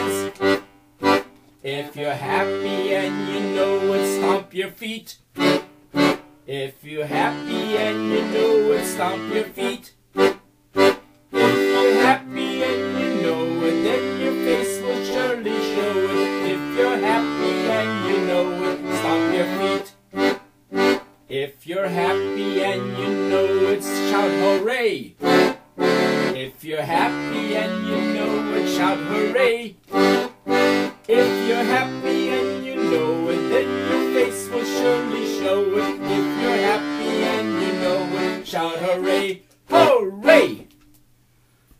hands. If you're happy and you know it, stomp your feet. If you're happy and you know it, stomp your feet. If you're happy and you know it, then your face will surely show it. If you're happy and you know it, stomp your feet. If you're happy and you know it, shout hooray. If you're happy and you know it, shout hooray. If you're happy and you know it, then your face will surely show it. If you're happy and you know it, shout hooray, hooray!